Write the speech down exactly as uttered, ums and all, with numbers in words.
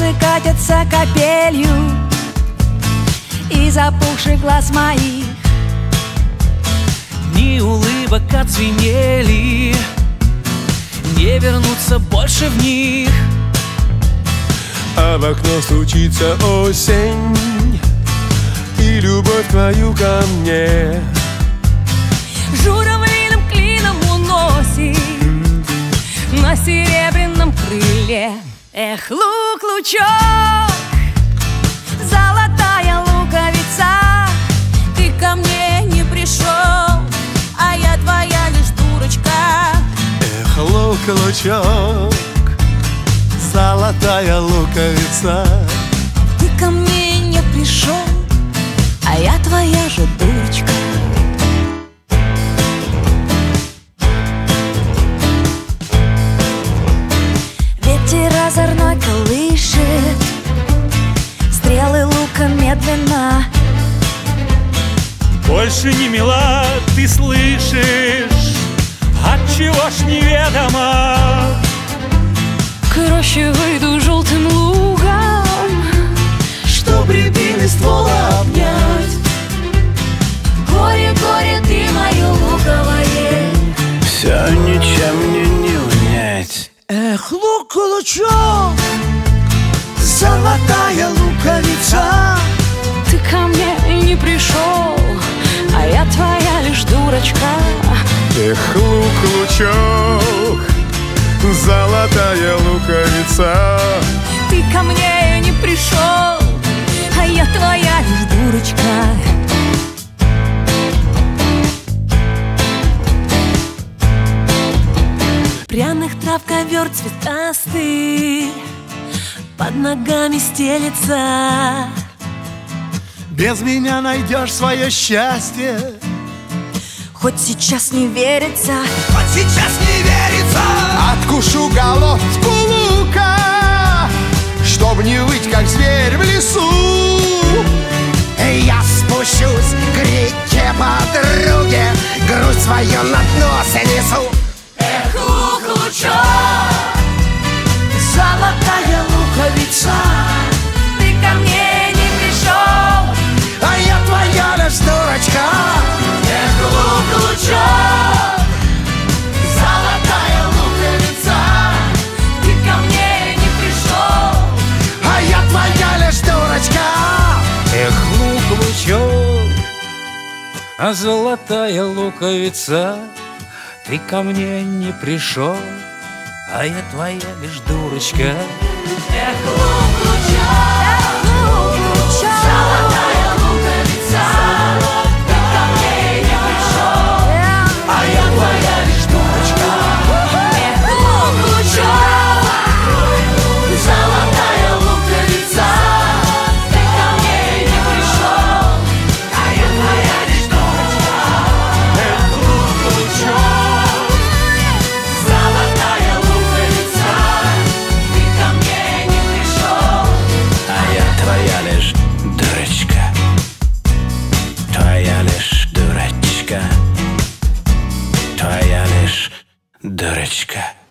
слезы катятся капелью из опухших глаз моих. Дни улыбок отзвенели, не вернуться больше в них. А в окно стучится осень и любовь твою ко мне Журавлиным клином уносит на серебряном крыле. Эх, лук-лучок, золотая луковица, ты ко мне не пришел, а я твоя лишь дурочка. Эх, лук-лучок, золотая луковица, ты ко мне не пришел, а я твоя же дурочка. Ветер озорной колышет стрелы лука медленно. Больше не мила, ты слышишь, отчего ж неведомо. К роще выйду желтым лугом, чтоб рябины ствола обнять. Горе, горе, ты мое луковое, Все ничем мне не унять. Эх, лук-лучок, Золотая луковица, ты ко мне не пришел, а я твоя лишь дурочка. эх, лук-лучок, золотая луковица, Ты ко мне не пришел, а я твоя лишь дурочка. Пряных трав ковер цветастый под ногами стелется. без меня найдешь свое счастье. Хоть сейчас не верится, Хоть сейчас не верится, откушу головку лука, чтоб не выть, как зверь в лесу. Я спущусь к реке подруге, грудь свою на дно несу. эх, лук-лучок, золотая луковица, ты ко мне не пришел, А я твоя лишь дурочка. эх, лук-лучок, золотая луковица, ты ко мне не пришел, А я твоя лишь дурочка. Эх, лук-лучок, а золотая луковица, ты ко мне не пришел, а я твоя лишь дурочка. эх, лук